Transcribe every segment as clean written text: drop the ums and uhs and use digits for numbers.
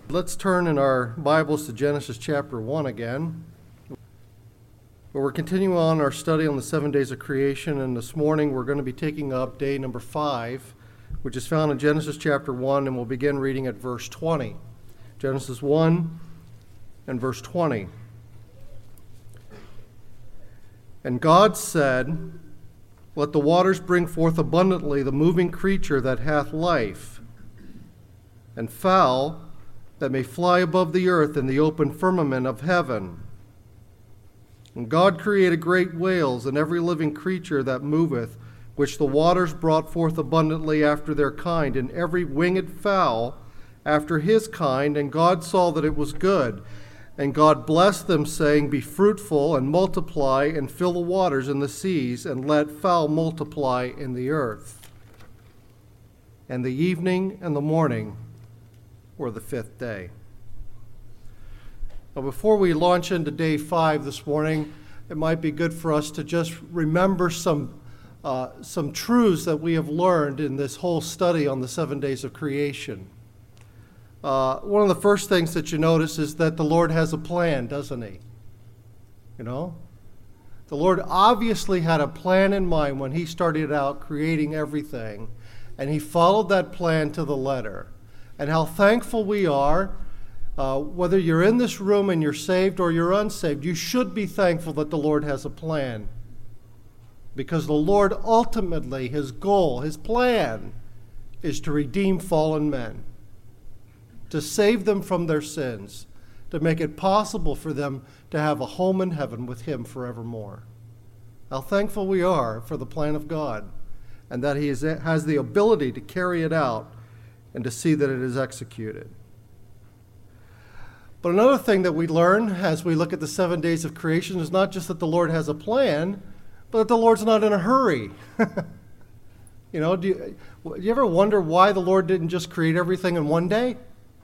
Let's turn in our Bibles to Genesis chapter 1 again. We're continuing on our study on the 7 days of creation, and this morning we're going to be taking up day number 5, which is found in Genesis chapter 1, and we'll begin reading at verse 20. Genesis 1 and verse 20. And God said, "Let the waters bring forth abundantly the moving creature that hath life, and fowl that may fly above the earth in the open firmament of heaven." And God created great whales and every living creature that moveth, which the waters brought forth abundantly after their kind, and every winged fowl after his kind. And God saw that it was good. And God blessed them, saying, "Be fruitful, and multiply, and fill the waters in the seas, and let fowl multiply in the earth." And the evening and the morning were the 5th day. Now, before we launch into day 5 this morning, it might be good for us to just remember some truths that we have learned in this whole study on the 7 days of creation. One of the first things that you notice is that the Lord has a plan, doesn't he? You know? The Lord obviously had a plan in mind when he started out creating everything, and he followed that plan to the letter. And how thankful we are, whether you're in this room and you're saved or you're unsaved, you should be thankful that the Lord has a plan. Because the Lord ultimately, his goal, his plan, is to redeem fallen men, to save them from their sins, to make it possible for them to have a home in heaven with him forevermore. How thankful we are for the plan of God, and that he has the ability to carry it out and to see that it is executed. But another thing that we learn as we look at the 7 days of creation is not just that the Lord has a plan, but that the Lord's not in a hurry. You know, do you ever wonder why the Lord didn't just create everything in one day?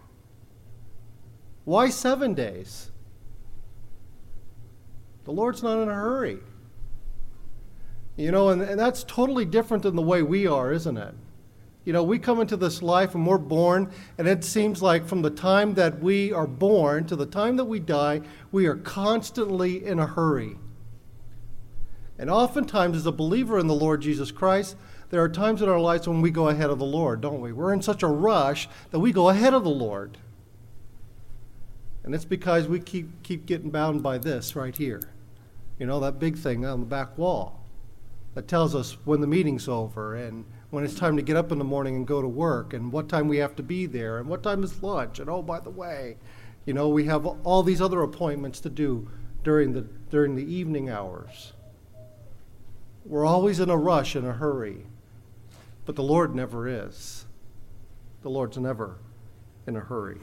Why 7 days? The Lord's not in a hurry. You know, and that's totally different than the way we are, isn't it? You know, we come into this life and we're born, and it seems like from the time that we are born to the time that we die, we are constantly in a hurry. And oftentimes, as a believer in the Lord Jesus Christ, there are times in our lives when we go ahead of the Lord, don't we? We're in such a rush that we go ahead of the Lord. And it's because we keep getting bound by this right here. You know, that big thing on the back wall that tells us when the meeting's over and when it's time to get up in the morning and go to work, and what time we have to be there, and what time is lunch, and oh, by the way, you know, we have all these other appointments to do during the evening hours. We're always in a rush, in a hurry, but the Lord never is. The Lord's never in a hurry.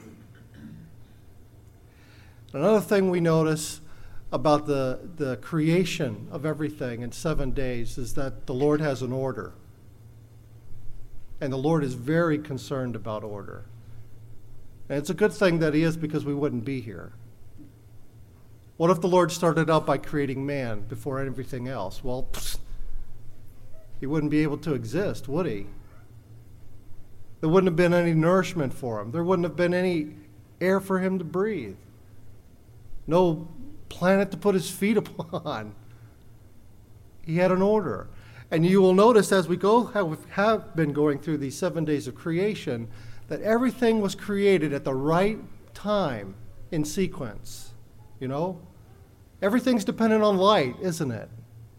Another thing we notice about the creation of everything in 7 days is that the Lord has an order. And the Lord is very concerned about order. And it's a good thing that he is, because we wouldn't be here. What if the Lord started out by creating man before everything else? Well, he wouldn't be able to exist, would he? There wouldn't have been any nourishment for him. There wouldn't have been any air for him to breathe. No planet to put his feet upon. He had an order. And you will notice as we have been going through these 7 days of creation, that everything was created at the right time in sequence. You know? Everything's dependent on light, isn't it?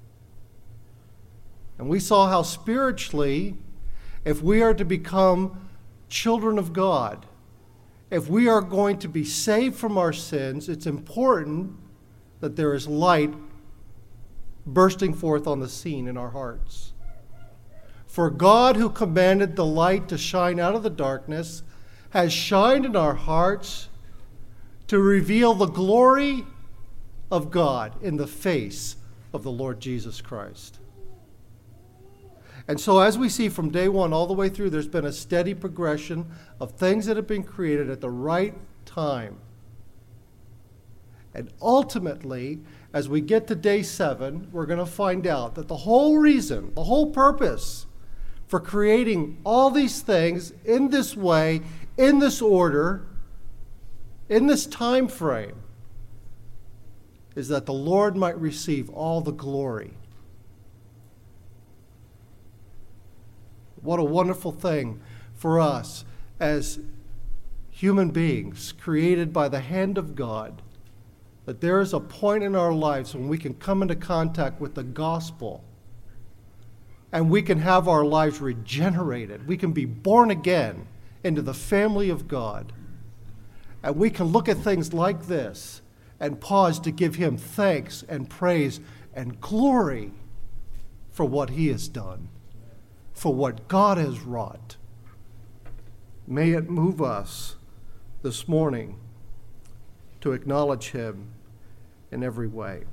And we saw how spiritually, if we are to become children of God, if we are going to be saved from our sins, it's important that there is light bursting forth on the scene in our hearts. For God, who commanded the light to shine out of the darkness, has shined in our hearts to reveal the glory of God in the face of the Lord Jesus Christ. And so as we see from day one all the way through, there's been a steady progression of things that have been created at the right time. And ultimately, as we get to day 7, we're going to find out that the whole reason, the whole purpose for creating all these things in this way, in this order, in this time frame is that the Lord might receive all the glory. What a wonderful thing for us as human beings created by the hand of God, that there is a point in our lives when we can come into contact with the gospel and we can have our lives regenerated. We can be born again into the family of God. And we can look at things like this and pause to give him thanks and praise and glory for what he has done, for what God has wrought. May it move us this morning to acknowledge him in every way.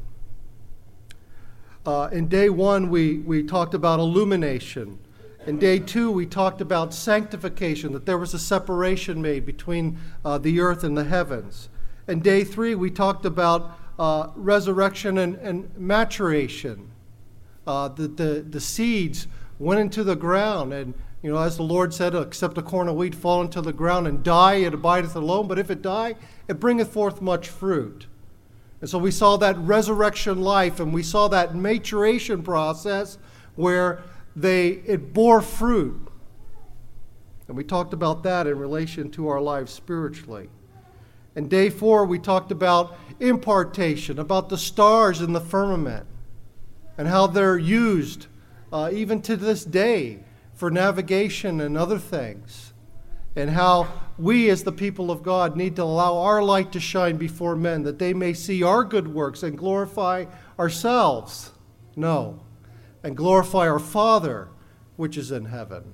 In day one, we talked about illumination. In day two, we talked about sanctification, that there was a separation made between the earth and the heavens. In day three, we talked about resurrection and maturation. The seeds went into the ground, and as the Lord said, except a corn of wheat fall into the ground and die, it abideth alone. But if it die, it bringeth forth much fruit. And so we saw that resurrection life, and we saw that maturation process where it bore fruit. And we talked about that in relation to our lives spiritually. In day four, we talked about impartation, about the stars in the firmament, and how they're used even to this day for navigation and other things, and how we as the people of God need to allow our light to shine before men, that they may see our good works and glorify ourselves. No, and glorify our Father which is in heaven.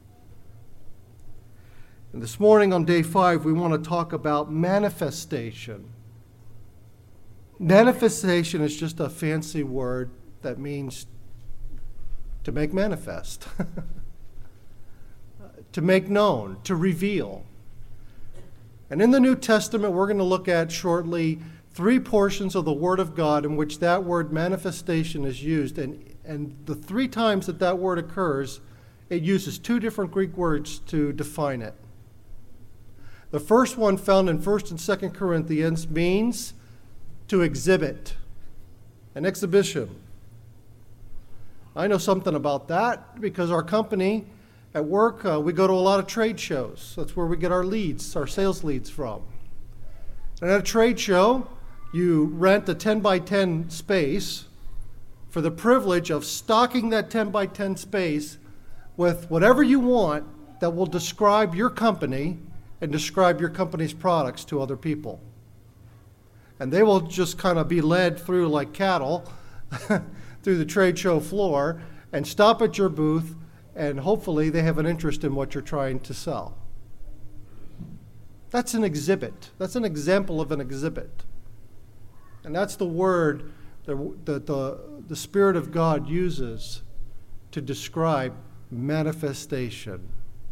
And this morning on day 5, we want to talk about manifestation. Manifestation is just a fancy word that means to make manifest, to make known, to reveal. And in the New Testament, we're going to look at shortly 3 portions of the Word of God in which that word manifestation is used. And the 3 times that word occurs, it uses 2 different Greek words to define it. The first one, found in 1 and 2 Corinthians, means to exhibit, an exhibition. I know something about that because our company at work, we go to a lot of trade shows. That's where we get our leads, our sales leads from. And at a trade show, you rent a 10 by 10 space for the privilege of stocking that 10 by 10 space with whatever you want that will describe your company and describe your company's products to other people. And they will just kind of be led through like cattle through the trade show floor and stop at your booth, and hopefully they have an interest in what you're trying to sell. That's an exhibit. That's an example of an exhibit. And that's the word that the Spirit of God uses to describe manifestation.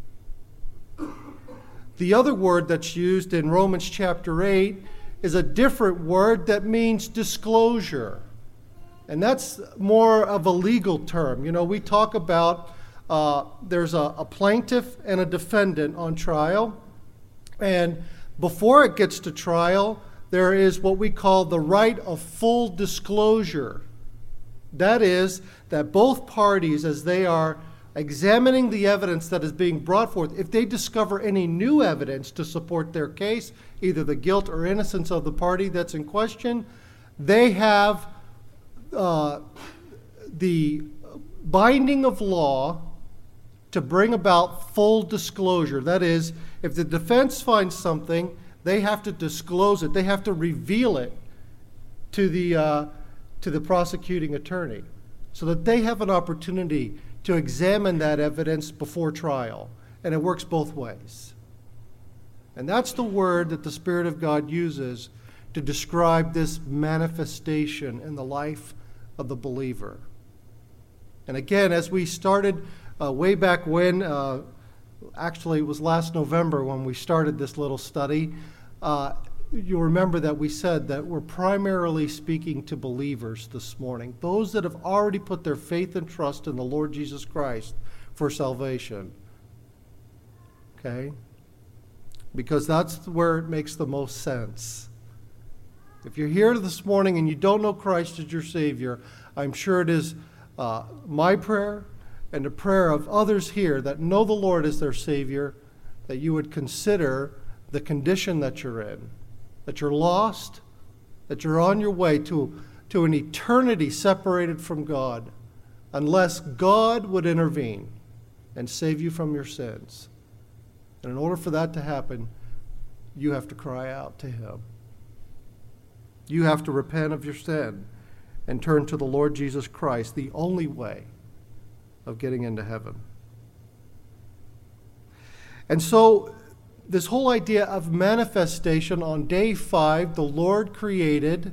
The other word that's used in Romans chapter 8 is a different word that means disclosure. And that's more of a legal term. We talk about there's a plaintiff and a defendant on trial. And before it gets to trial, there is what we call the right of full disclosure. That is, that both parties, as they are examining the evidence that is being brought forth, if they discover any new evidence to support their case, either the guilt or innocence of the party that's in question, they have the binding of law to bring about full disclosure. That is, if the defense finds something, they have to disclose it. They have to reveal it to the prosecuting attorney so that they have an opportunity to examine that evidence before trial. And it works both ways. And that's the word that the Spirit of God uses to describe this manifestation in the life of the believer. And again, as we started way back when, actually it was last November when we started this little study, you'll remember that we said that we're primarily speaking to believers this morning, those that have already put their faith and trust in the Lord Jesus Christ for salvation. Okay? because that's where it makes the most sense. If you're here this morning and you don't know Christ as your Savior, I'm sure it is my prayer and the prayer of others here that know the Lord as their Savior, that you would consider the condition that you're in, that you're lost, that you're on your way to an eternity separated from God, unless God would intervene and save you from your sins. And in order for that to happen, you have to cry out to Him. You have to repent of your sin and turn to the Lord Jesus Christ, the only way of getting into heaven. And so, this whole idea of manifestation, on day 5, the Lord created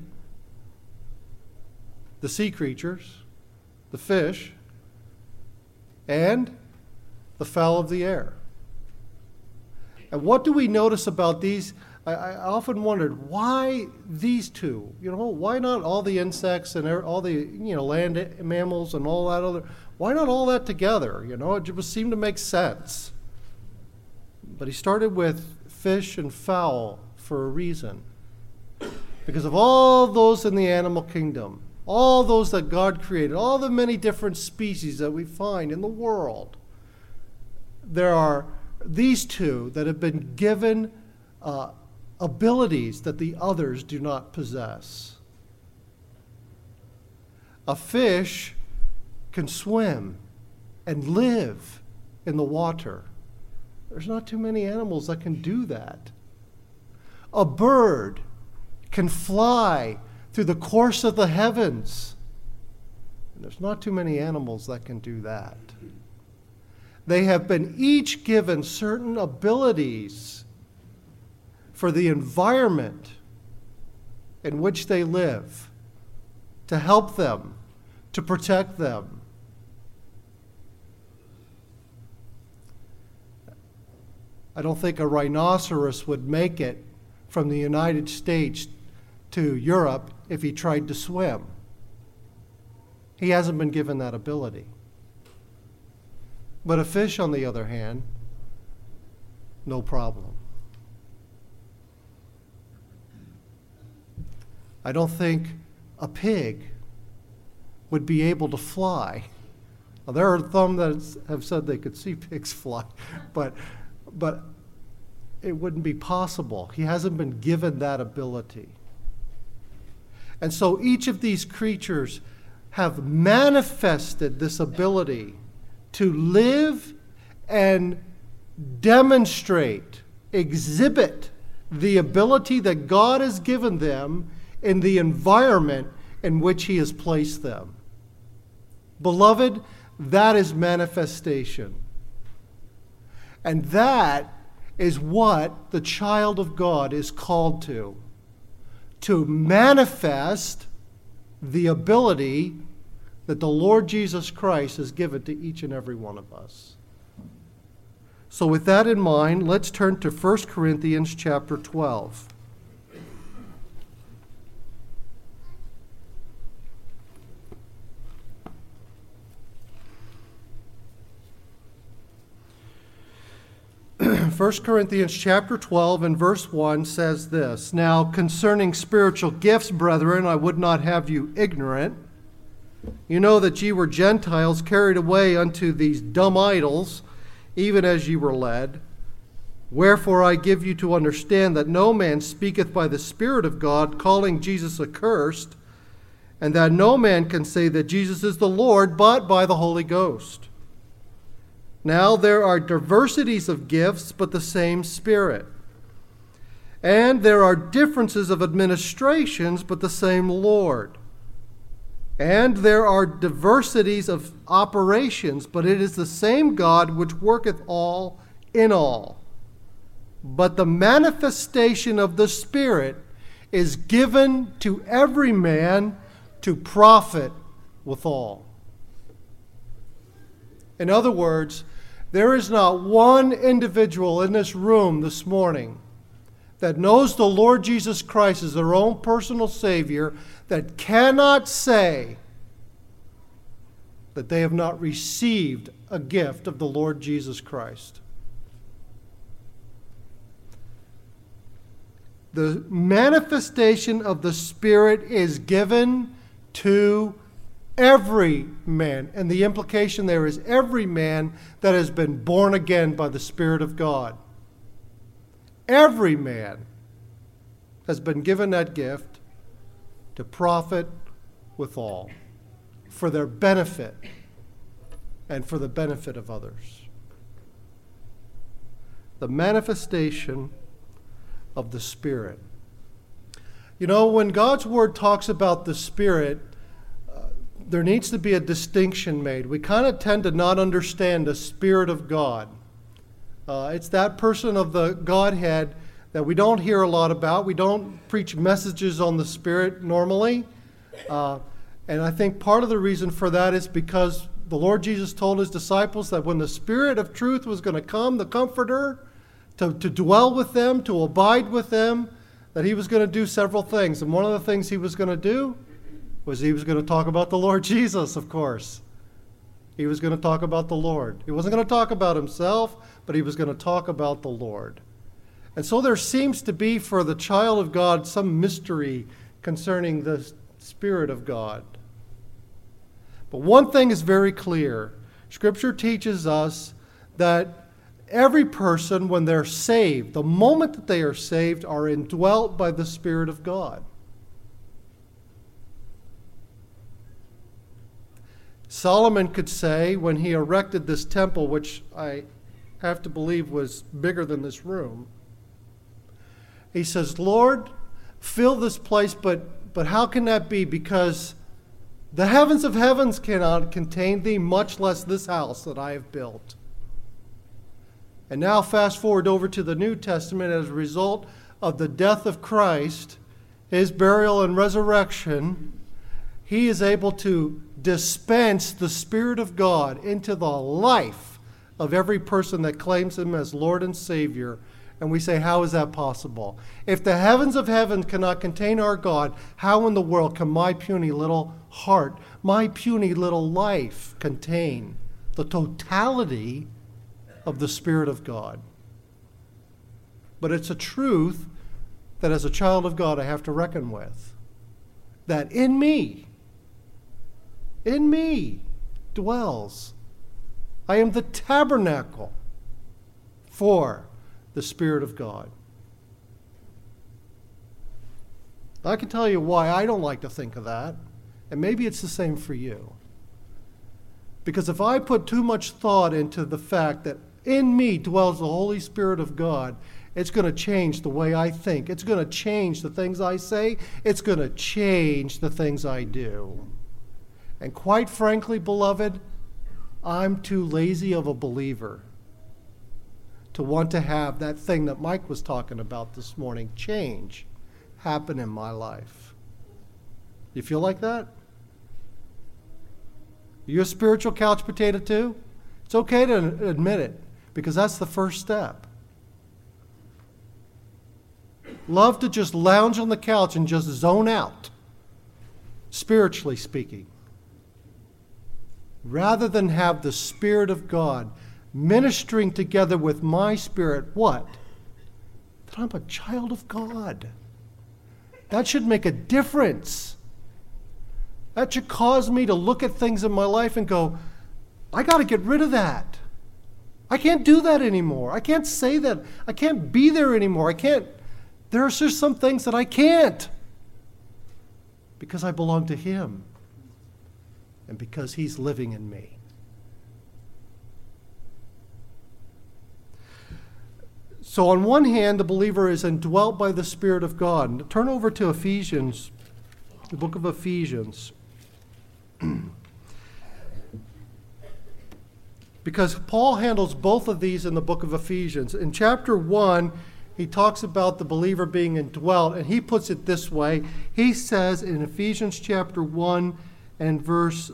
the sea creatures, the fish, and the fowl of the air. And what do we notice about these? I often wondered, why these two? Why not all the insects and all the land mammals and all that other? Why not all that together? It just seemed to make sense. But He started with fish and fowl for a reason. Because of all those in the animal kingdom, all those that God created, all the many different species that we find in the world, there are these two that have been given abilities that the others do not possess. A fish can swim and live in the water. There's not too many animals that can do that. A bird can fly through the course of the heavens. And there's not too many animals that can do that. They have been each given certain abilities for the environment in which they live, to help them, to protect them. I don't think a rhinoceros would make it from the United States to Europe if he tried to swim. He hasn't been given that ability. But a fish, on the other hand, no problem. I don't think a pig would be able to fly. Now, there are some that have said they could see pigs fly, but it wouldn't be possible. He hasn't been given that ability. And so each of these creatures have manifested this ability to live and demonstrate, exhibit the ability that God has given them in the environment in which He has placed them. Beloved, that is manifestation. And that is what the child of God is called to manifest the ability that the Lord Jesus Christ has given to each and every one of us. So with that in mind, let's turn to 1 Corinthians chapter 12. First Corinthians chapter 12 and verse 1 says this, "Now concerning spiritual gifts, brethren, I would not have you ignorant. You know that ye were Gentiles carried away unto these dumb idols, even as ye were led. Wherefore I give you to understand that no man speaketh by the Spirit of God, calling Jesus accursed, and that no man can say that Jesus is the Lord, but by the Holy Ghost. Now there are diversities of gifts, but the same Spirit. And there are differences of administrations, but the same Lord. And there are diversities of operations, but it is the same God which worketh all in all. But the manifestation of the Spirit is given to every man to profit withal." In other words, there is not one individual in this room this morning that knows the Lord Jesus Christ as their own personal Savior that cannot say that they have not received a gift of the Lord Jesus Christ. the manifestation of the Spirit is given to every man. And the implication there is every man that has been born again by the Spirit of God. Every man has been given that gift to profit withal, for their benefit and for the benefit of others. The manifestation of the Spirit. You know, when God's Word talks about the Spirit, there needs to be a distinction made. We kind of tend to not understand the Spirit of God. It's that person of the Godhead that we don't hear a lot about. We don't preach messages on the Spirit normally. And I think part of the reason for that is because the Lord Jesus told his disciples that when the Spirit of truth was going to come, the Comforter, to dwell with them, to abide with them, that he was going to do several things. And one of the things he was going to do was he was going to talk about the Lord Jesus, of course. He was going to talk about the Lord. He wasn't going to talk about himself, but he was going to talk about the Lord. And so there seems to be for the child of God some mystery concerning the Spirit of God. But one thing is very clear. Scripture teaches us that every person, when they're saved, the moment that they are saved, are indwelt by the Spirit of God. Solomon could say, when he erected this temple, which I have to believe was bigger than this room, he says, Lord, fill this place, but how can that be? Because the heavens of heavens cannot contain thee, much less this house that I have built. And now fast forward over to the New Testament. As a result of the death of Christ, his burial and resurrection, he is able to dispense the Spirit of God into the life of every person that claims him as Lord and Savior. And we say, how is that possible? If the heavens of heaven cannot contain our God, how in the world can my puny little heart, my puny little life contain the totality of the Spirit of God? But it's a truth that as a child of God I have to reckon with. That in me dwells. I am the tabernacle for the Spirit of God. I can tell you why I don't like to think of that, and maybe it's the same for you. Because if I put too much thought into the fact that in me dwells the Holy Spirit of God, it's going to change the way I think. It's going to change the things I say. It's going to change the things I do. And quite frankly, beloved, I'm too lazy of a believer to want to have that thing that Mike was talking about this morning, change, happen in my life. You feel like that? Are you a spiritual couch potato too? It's okay to admit it, because that's the first step. Love to just lounge on the couch and just zone out, spiritually speaking, rather than have the Spirit of God ministering together with my spirit, what? That I'm a child of God. That should make a difference. That should cause me to look at things in my life and go, I got to get rid of that. I can't do that anymore. I can't say that. I can't be there anymore. There's just some things that I can't. Because I belong to Him. And because He's living in me. So on one hand, the believer is indwelt by the Spirit of God. Turn over to Ephesians, the book of Ephesians. Because Paul handles both of these in the book of Ephesians. In chapter 1, he talks about the believer being indwelt, and he puts it this way. He says in Ephesians chapter 1 and verse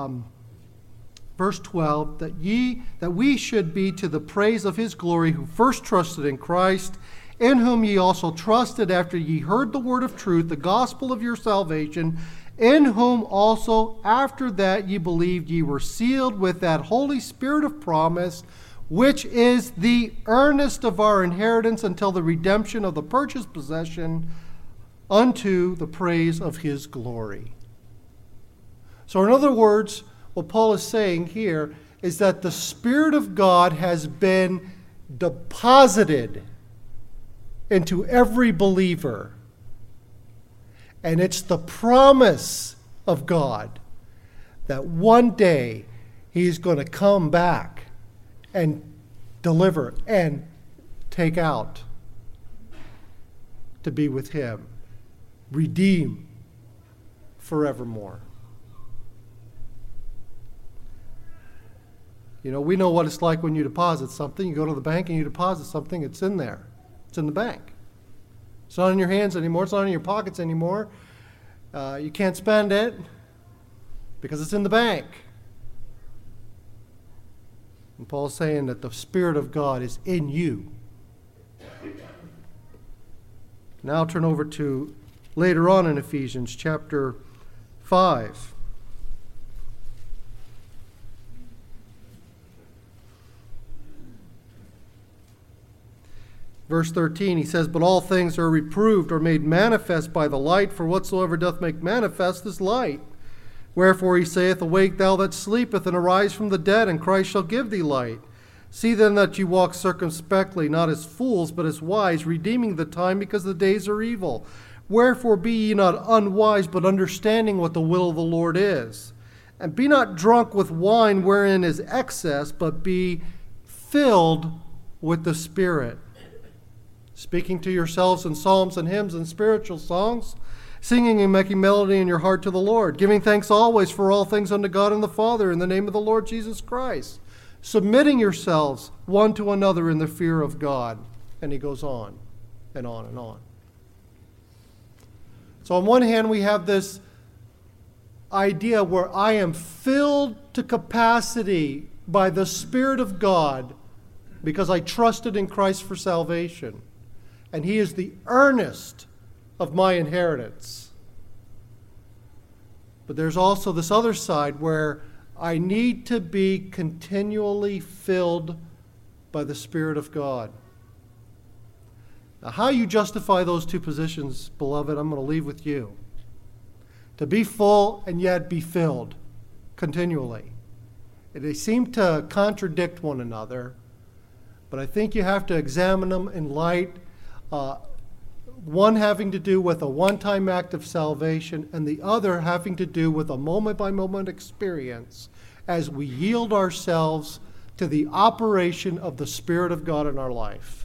12, that we should be to the praise of His glory, who first trusted in Christ, in whom ye also trusted after ye heard the word of truth, the gospel of your salvation, in whom also after that ye believed, ye were sealed with that Holy Spirit of promise, which is the earnest of our inheritance until the redemption of the purchased possession unto the praise of his glory. So in other words, what Paul is saying here is that the Spirit of God has been deposited into every believer. And it's the promise of God that one day he's going to come back and deliver and take out to be with him, redeem forevermore. You know, we know what it's like when you deposit something. You go to the bank and you deposit something, it's in there. It's in the bank. It's not in your hands anymore. It's not in your pockets anymore. You can't spend it because it's in the bank. And Paul's saying that the Spirit of God is in you. Now I'll turn over to later on in Ephesians chapter 5. Verse 13, he says, "But all things are reproved or made manifest by the light, for whatsoever doth make manifest is light. Wherefore he saith, Awake thou that sleepeth, and arise from the dead, and Christ shall give thee light. See then that you walk circumspectly, not as fools, but as wise, redeeming the time, because the days are evil. Wherefore be ye not unwise, but understanding what the will of the Lord is. And be not drunk with wine wherein is excess, but be filled with the Spirit, speaking to yourselves in psalms and hymns and spiritual songs, singing and making melody in your heart to the Lord, giving thanks always for all things unto God and the Father in the name of the Lord Jesus Christ, submitting yourselves one to another in the fear of God." And he goes on and on and on. So on one hand, we have this idea where I am filled to capacity by the Spirit of God because I trusted in Christ for salvation. And he is the earnest of my inheritance. But there's also this other side where I need to be continually filled by the Spirit of God. Now, how you justify those two positions, beloved, I'm going to leave with you. To be full and yet be filled continually. They seem to contradict one another, but I think you have to examine them in light. One having to do with a one-time act of salvation, and the other having to do with a moment-by-moment experience as we yield ourselves to the operation of the Spirit of God in our life.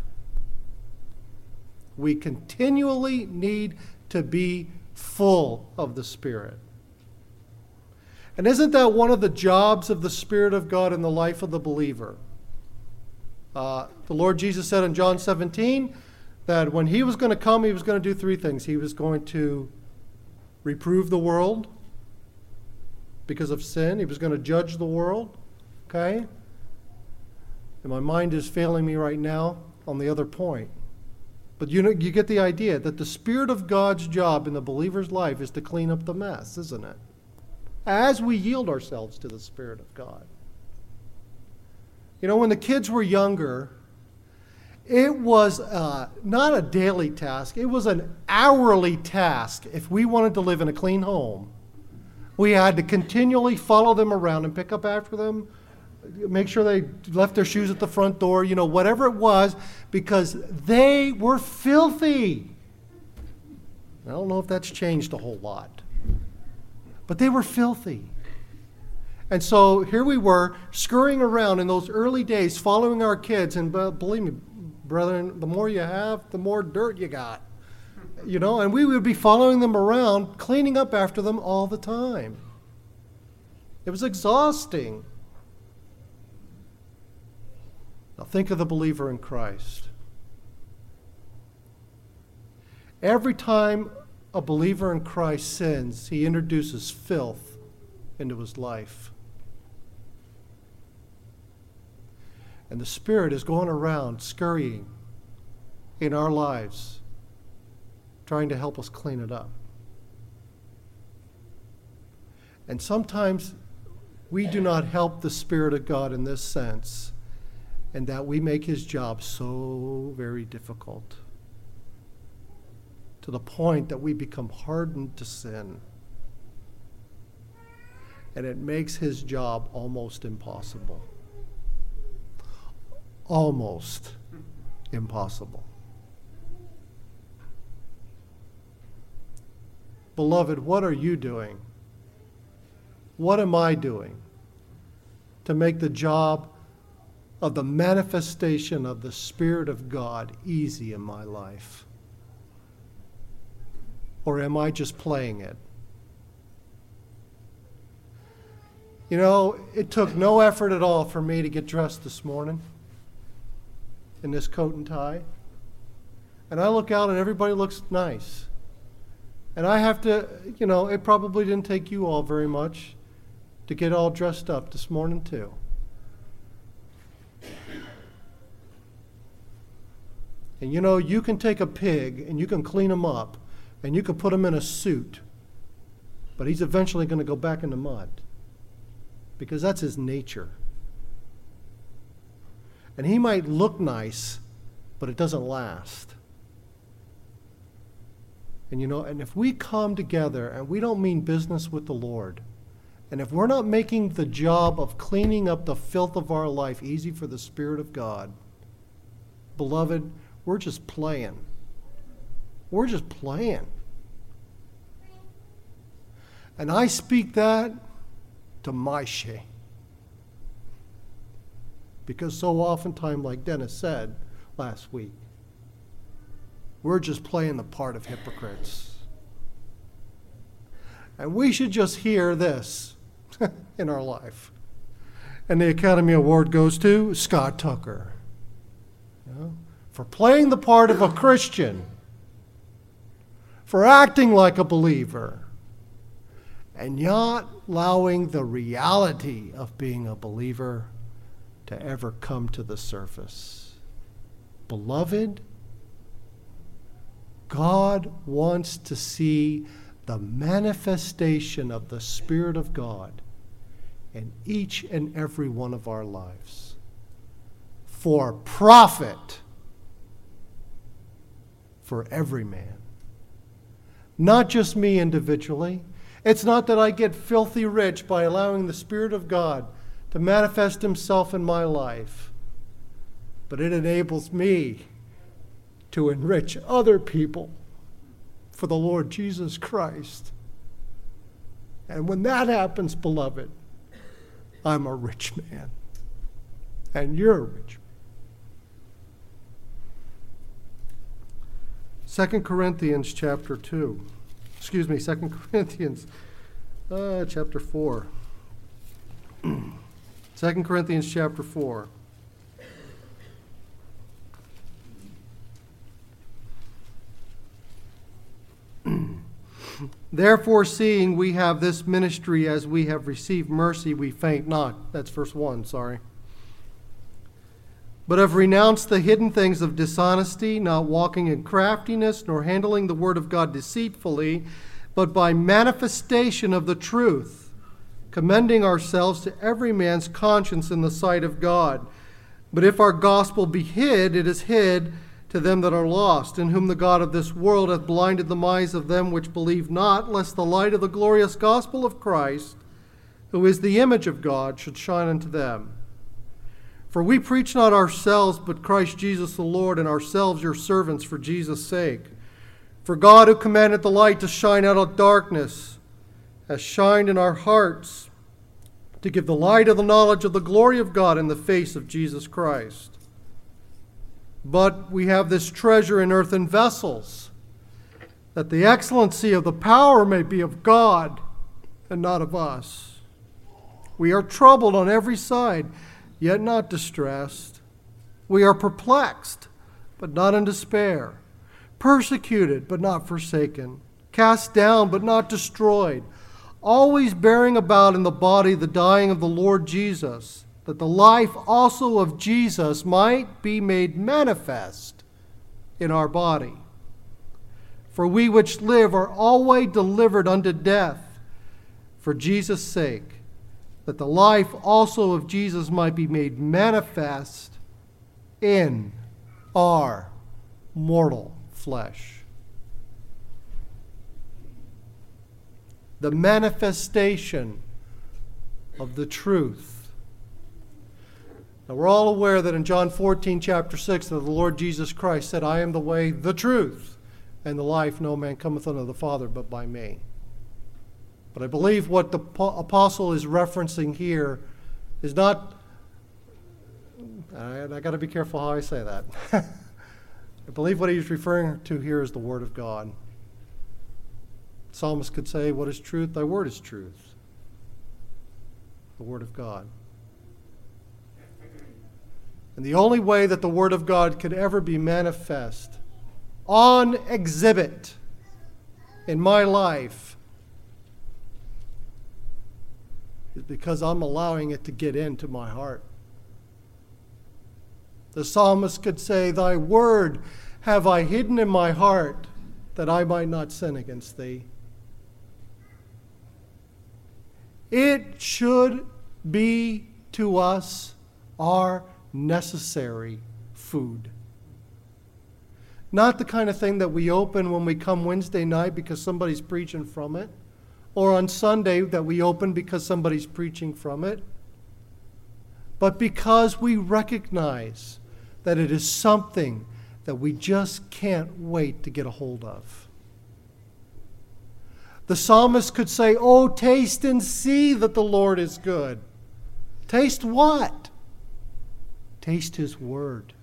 We continually need to be full of the Spirit. And isn't that one of the jobs of the Spirit of God in the life of the believer? The Lord Jesus said in John 17, that when he was going to come, he was going to do three things. He was going to reprove the world because of sin. He was going to judge the world. Okay? And my mind is failing me right now on the other point. But you get the idea that the Spirit of God's job in the believer's life is to clean up the mess, isn't it? As we yield ourselves to the Spirit of God. You know, when the kids were younger, it was not a daily task. It was an hourly task. If we wanted to live in a clean home, we had to continually follow them around and pick up after them, make sure they left their shoes at the front door, you know, whatever it was, because they were filthy. I don't know if that's changed a whole lot, but they were filthy. And so here we were scurrying around in those early days, following our kids, and believe me, brethren, the more you have, the more dirt you got. You know, and we would be following them around, cleaning up after them all the time. It was exhausting. Now think of the believer in Christ. Every time a believer in Christ sins, he introduces filth into his life. And the Spirit is going around scurrying in our lives, trying to help us clean it up. And sometimes we do not help the Spirit of God in this sense and that we make his job so very difficult, to the point that we become hardened to sin. And it makes his job almost impossible. Almost impossible. Beloved, what are you doing? What am I doing to make the job of the manifestation of the Spirit of God easy in my life? Or am I just playing it? You know, it took no effort at all for me to get dressed this morning in this coat and tie. And I look out and everybody looks nice. And I have to, you know, it probably didn't take you all very much to get all dressed up this morning too. And you know, you can take a pig and you can clean him up and you can put him in a suit, but he's eventually going to go back in the mud because that's his nature. And he might look nice, but it doesn't last. And you know, and if we come together and we don't mean business with the Lord, and if we're not making the job of cleaning up the filth of our life easy for the Spirit of God, beloved, we're just playing. We're just playing. And I speak that to my shame. Because so oftentimes, like Dennis said last week, we're just playing the part of hypocrites. And we should just hear this in our life. And the Academy Award goes to Scott Tucker. You know, for playing the part of a Christian, for acting like a believer, and not allowing the reality of being a believer to ever come to the surface. Beloved, God wants to see the manifestation of the Spirit of God in each and every one of our lives for profit for every man. Not just me individually. It's not that I get filthy rich by allowing the Spirit of God to manifest himself in my life, but it enables me to enrich other people for the Lord Jesus Christ. And when that happens, beloved, I'm a rich man. And you're a rich man. 2 Corinthians chapter 2. 2 Corinthians chapter 4. 2 Corinthians chapter 4. Therefore, seeing we have this ministry as we have received mercy, we faint not. That's verse 1, sorry. But have renounced the hidden things of dishonesty, not walking in craftiness, nor handling the word of God deceitfully, but by manifestation of the truth, commending ourselves to every man's conscience in the sight of God. But if our gospel be hid, it is hid to them that are lost, in whom the God of this world hath blinded the minds of them which believe not, lest the light of the glorious gospel of Christ, who is the image of God, should shine unto them. For we preach not ourselves, but Christ Jesus the Lord, and ourselves your servants for Jesus' sake. For God, who commanded the light to shine out of darkness, has shined in our hearts to give the light of the knowledge of the glory of God in the face of Jesus Christ. But we have this treasure in earthen vessels, that the excellency of the power may be of God and not of us. We are troubled on every side, yet not distressed. We are perplexed, but not in despair. Persecuted, but not forsaken. Cast down, but not destroyed. Always bearing about in the body the dying of the Lord Jesus, that the life also of Jesus might be made manifest in our body. For we which live are always delivered unto death for Jesus' sake, that the life also of Jesus might be made manifest in our mortal flesh. The manifestation of the truth. Now we're all aware that in John 14, chapter 6, that the Lord Jesus Christ said, I am the way, the truth, and the life. No man cometh unto the Father but by me. But I believe what the apostle is referencing here is not, and I got to be careful how I say that. I believe what he's referring to here is the Word of God. The psalmist could say, what is truth? Thy word is truth. The Word of God. And the only way that the Word of God could ever be manifest on exhibit in my life is because I'm allowing it to get into my heart. The psalmist could say, Thy word have I hidden in my heart that I might not sin against thee. It should be to us our necessary food. Not the kind of thing that we open when we come Wednesday night because somebody's preaching from it, or on Sunday that we open because somebody's preaching from it, but because we recognize that it is something that we just can't wait to get a hold of. The psalmist could say, oh, taste and see that the Lord is good. Taste what? Taste his word.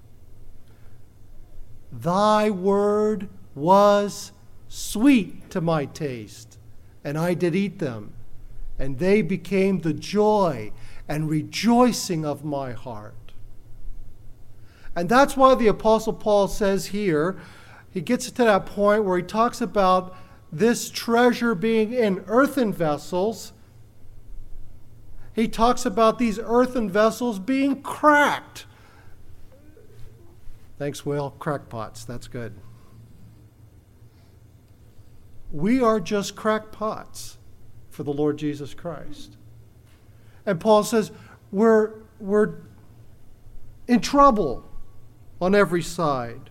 Thy word was sweet to my taste, and I did eat them, and they became the joy and rejoicing of my heart. And that's why the Apostle Paul says here, he gets to that point where he talks about this treasure being in earthen vessels. He talks about these earthen vessels being cracked. Thanks, Will. Crackpots. That's good. We are just crackpots for the Lord Jesus Christ. And Paul says we're in trouble on every side,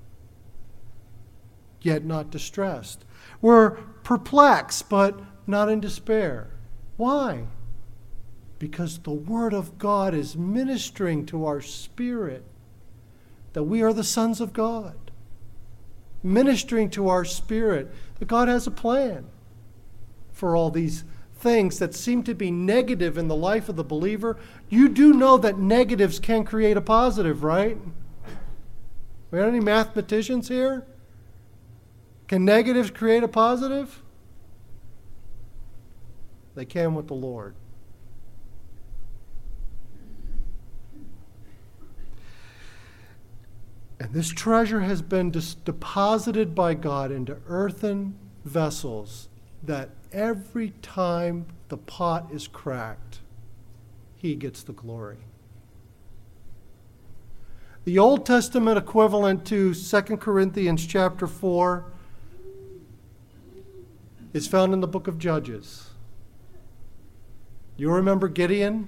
yet not distressed. We're perplexed, but not in despair. Why? Because the Word of God is ministering to our spirit that we are the sons of God. Ministering to our spirit that God has a plan for all these things that seem to be negative in the life of the believer. You do know that negatives can create a positive, right? We got any mathematicians here? Can negatives create a positive? They can with the Lord. And this treasure has been deposited by God into earthen vessels that every time the pot is cracked, he gets the glory. The Old Testament equivalent to 2 Corinthians chapter 4 is found in the book of Judges. You remember Gideon?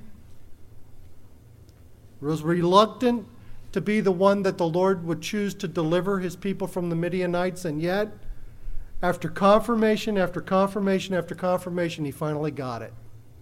He was reluctant to be the one that the Lord would choose to deliver his people from the Midianites, and yet, after confirmation after confirmation after confirmation, he finally got it.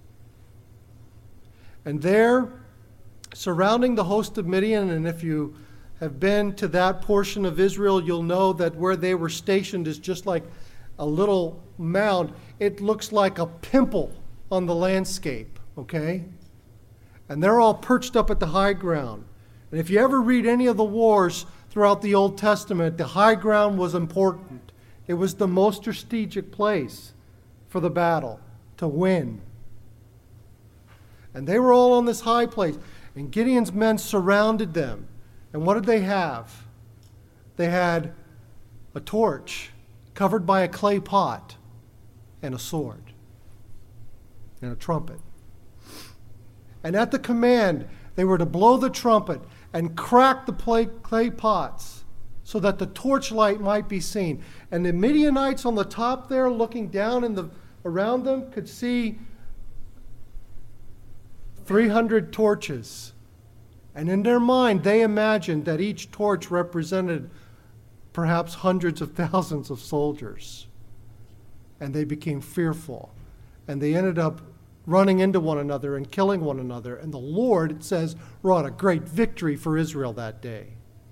And there, surrounding the host of Midian, and if you have been to that portion of Israel, you'll know that where they were stationed is just like a little mound. It looks like a pimple on the landscape, okay? And they're all perched up at the high ground. And if you ever read any of the wars throughout the Old Testament, the high ground was important. It was the most strategic place for the battle to win. And they were all on this high place. And Gideon's men surrounded them. And what did they have? They had a torch covered by a clay pot and a sword and a trumpet. And at the command, they were to blow the trumpet and crack the clay pots so that the torchlight might be seen. And the Midianites on the top there, looking down around them, could see 300 torches And in their mind, they imagined that each torch represented perhaps hundreds of thousands of soldiers. And they became fearful. And they ended up running into one another and killing one another. And the Lord, it says, wrought a great victory for Israel that day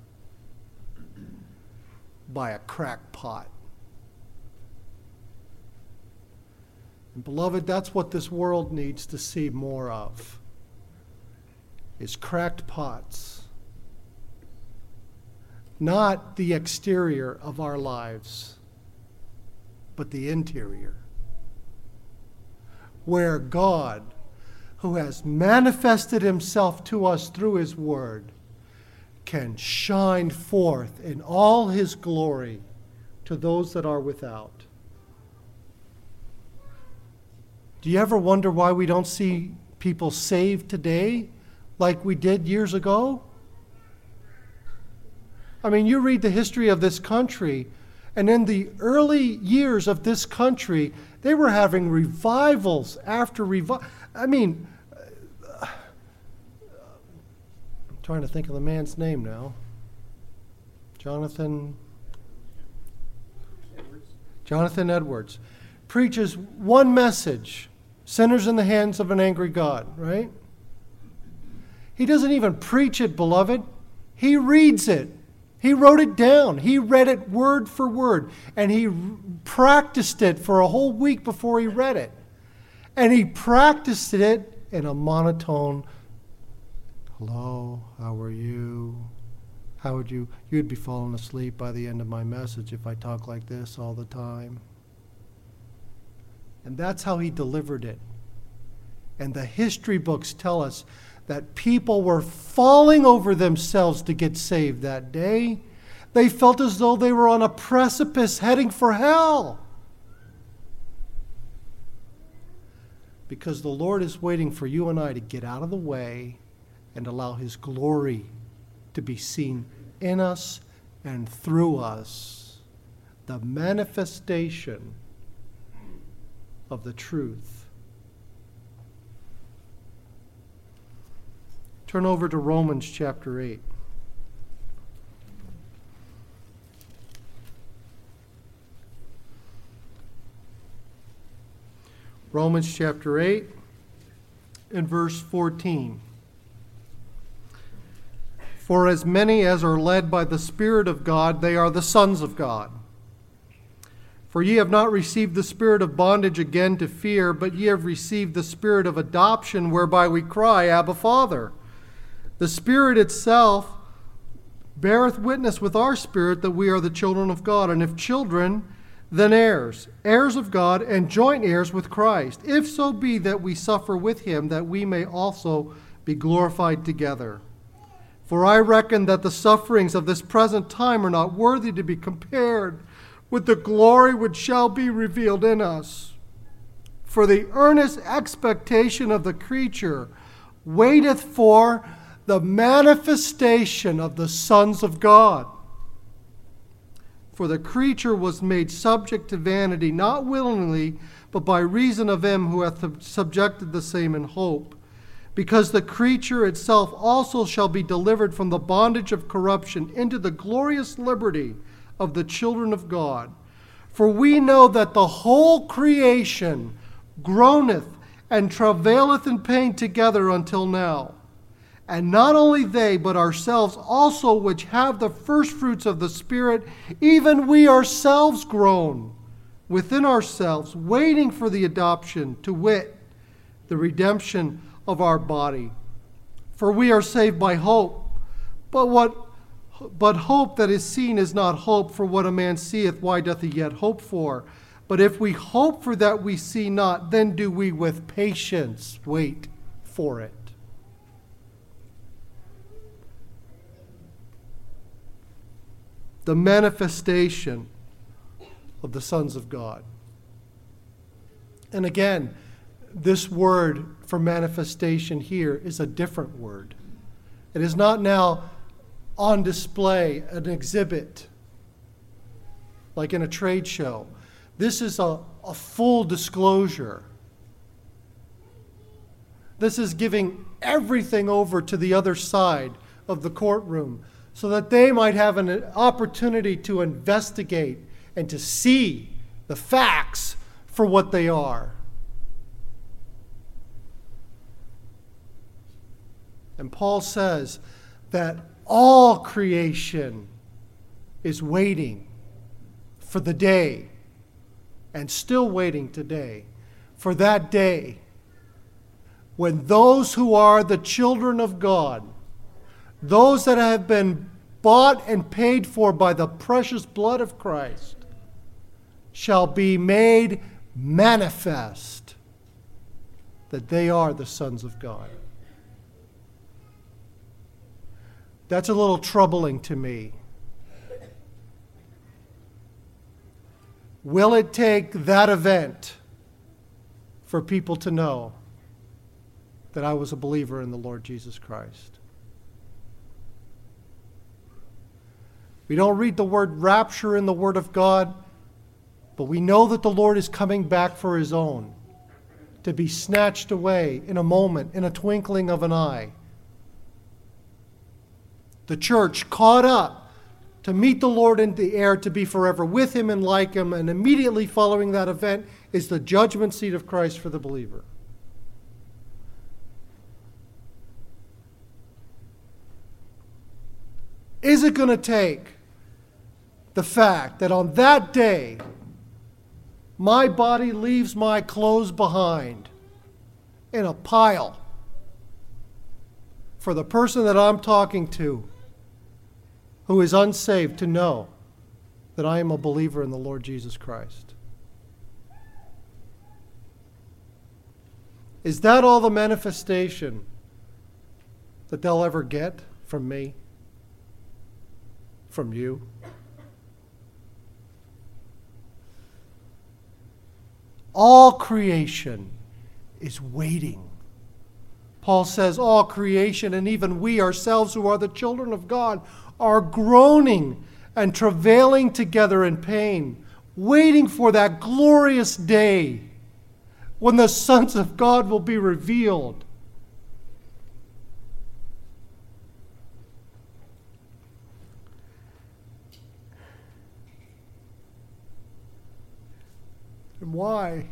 by a crackpot. And beloved, that's what this world needs to see more of, is cracked pots. Not the exterior of our lives, but the interior. Where God, who has manifested himself to us through his word, can shine forth in all his glory to those that are without. Do you ever wonder why we don't see people saved today like we did years ago? I mean, you read the history of this country, and in the early years of this country, they were having revivals after revival. I mean, I'm trying to think of the man's name now. Jonathan Edwards preaches one message: sinners in the hands of an angry God, right? He doesn't even preach it, beloved. He reads it. He wrote it down. He read it word for word. And he practiced it for a whole week before he read it. And he practiced it in a monotone, hello, how are you? How would you? You'd be falling asleep by the end of my message if I talk like this all the time. And that's how he delivered it. And the history books tell us that people were falling over themselves to get saved that day. They felt as though they were on a precipice heading for hell. Because the Lord is waiting for you and I to get out of the way and allow his glory to be seen in us and through us. The manifestation of the truth. Turn over to Romans chapter 8. Romans chapter 8 and verse 14. For as many as are led by the Spirit of God, they are the sons of God. For ye have not received the spirit of bondage again to fear, but ye have received the spirit of adoption, whereby we cry, Abba, Father. The Spirit itself beareth witness with our spirit that we are the children of God, and if children, then heirs, heirs of God, and joint heirs with Christ, if so be that we suffer with him, that we may also be glorified together. For I reckon that the sufferings of this present time are not worthy to be compared with the glory which shall be revealed in us. For the earnest expectation of the creature waiteth for the manifestation of the sons of God. For the creature was made subject to vanity, not willingly, but by reason of him who hath subjected the same in hope. Because the creature itself also shall be delivered from the bondage of corruption into the glorious liberty of the children of God. For we know that the whole creation groaneth and travaileth in pain together until now. And not only they, but ourselves also, which have the first fruits of the Spirit, even we ourselves groan within ourselves, waiting for the adoption, to wit, the redemption of our body. For we are saved by hope. But hope that is seen is not hope, for what a man seeth, why doth he yet hope for? But if we hope for that we see not, then do we with patience wait for it. The manifestation of the sons of God. And again, this word for manifestation here is a different word. It is not now on display, an exhibit, like in a trade show. This is a full disclosure. This is giving everything over to the other side of the courtroom so that they might have an opportunity to investigate and to see the facts for what they are. And Paul says that all creation is waiting for the day, and still waiting today, for that day when those who are the children of God, those that have been bought and paid for by the precious blood of Christ, shall be made manifest that they are the sons of God. That's a little troubling to me. Will it take that event for people to know that I was a believer in the Lord Jesus Christ? We don't read the word rapture in the Word of God, but we know that the Lord is coming back for His own, to be snatched away in a moment, in a twinkling of an eye. The church caught up to meet the Lord in the air, to be forever with Him and like Him, and immediately following that event is the judgment seat of Christ for the believer. Is it going to take the fact that on that day, my body leaves my clothes behind in a pile for the person that I'm talking to who is unsaved to know that I am a believer in the Lord Jesus Christ? Is that all the manifestation that they'll ever get from me? From you? All creation is waiting. Paul says all creation, and even we ourselves who are the children of God, are groaning and travailing together in pain, waiting for that glorious day when the sons of God will be revealed. And why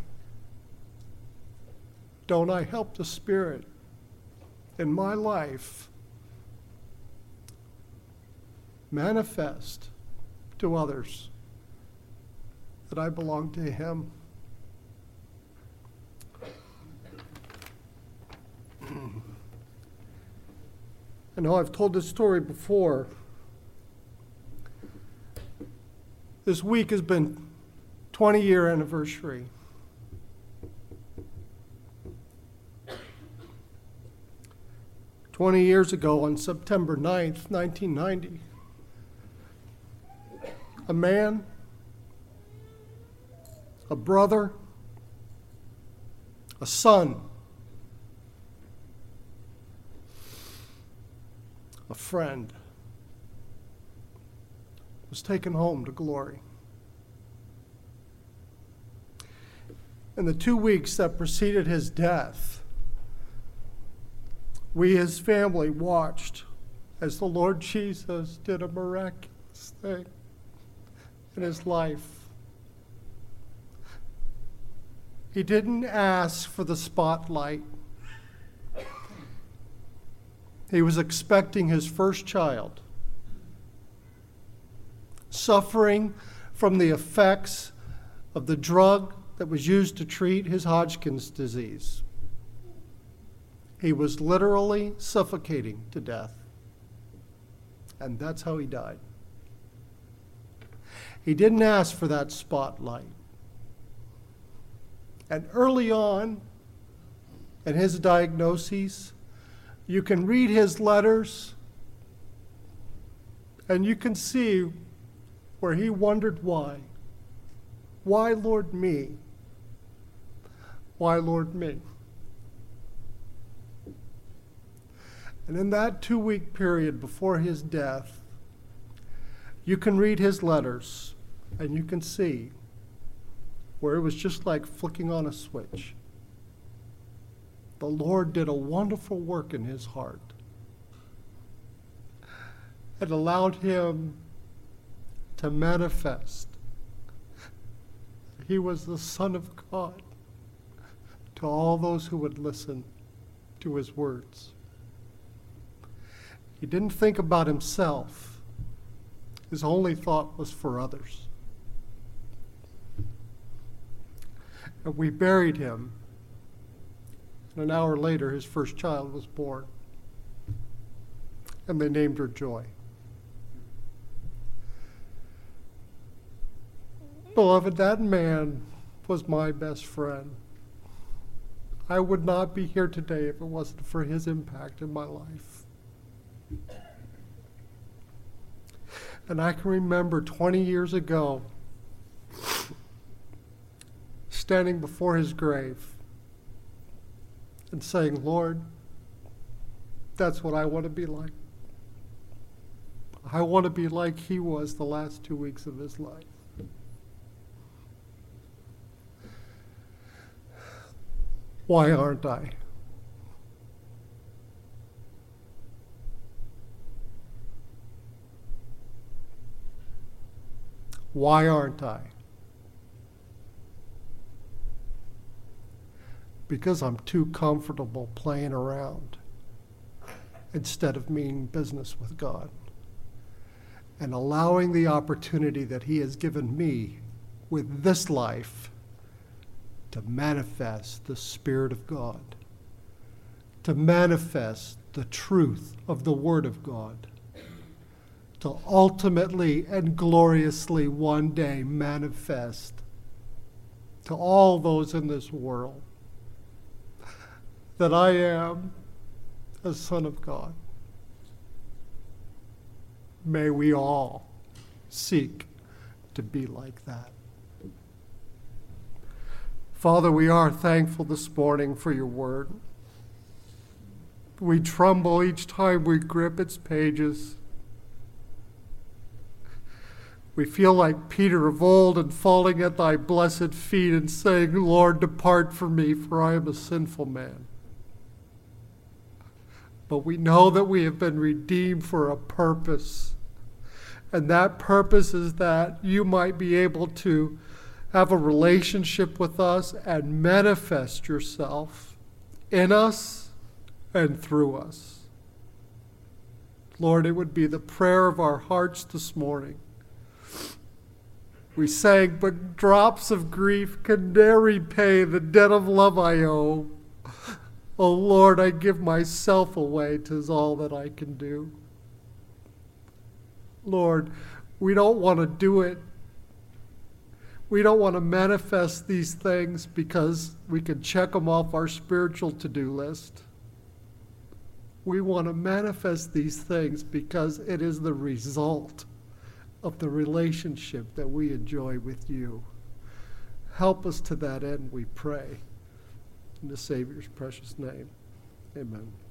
don't I help the Spirit in my life manifest to others that I belong to Him? I know I've told this story before. This week has been 20-year anniversary. "20 years ago, on September 9th, 1990, a man, a brother, a son, a friend, was taken home to glory. In the 2 weeks that preceded his death, we, his family, watched as the Lord Jesus did a miraculous thing in his life. He didn't ask for the spotlight. He was expecting his first child, suffering from the effects of the drug that was used to treat his Hodgkin's disease. He was literally suffocating to death. And that's how he died. He didn't ask for that spotlight. And early on in his diagnoses, you can read his letters and you can see where he wondered why. Why, Lord, me? Why, Lord, me? And in that 2-week period before his death, you can read his letters and you can see where it was just like flicking on a switch. the Lord did a wonderful work in his heart and allowed him to manifest. He was the Son of God to all those who would listen to his words. He didn't think about himself. His only thought was for others. And we buried him. And an hour later, his first child was born. And they named her Joy. Beloved, that man was my best friend. I would not be here today if it wasn't for his impact in my life. And I can remember 20 years ago standing before his grave and saying, Lord, that's what I want to be like. I want to be like he was the last 2 weeks of his life. Why aren't I? Why aren't I? Because I'm too comfortable playing around instead of meaning business with God and allowing the opportunity that he has given me with this life to manifest the Spirit of God, to manifest the truth of the Word of God, to ultimately and gloriously one day manifest to all those in this world that I am a son of God. May we all seek to be like that. Father, we are thankful this morning for your word. We tremble each time we grip its pages. We feel like Peter of old and falling at thy blessed feet and saying, Lord, depart from me, for I am a sinful man. But we know that we have been redeemed for a purpose. And that purpose is that you might be able to have a relationship with us and manifest yourself in us and through us. Lord, it would be the prayer of our hearts this morning. We sang, but drops of grief can ne'er repay the debt of love I owe. Oh Lord, I give myself away, 'tis all that I can do. Lord, we don't want to do it. We don't want to manifest these things because we can check them off our spiritual to-do list. We want to manifest these things because it is the result of the relationship that we enjoy with you. Help us to that end, we pray. In the Savior's precious name, amen.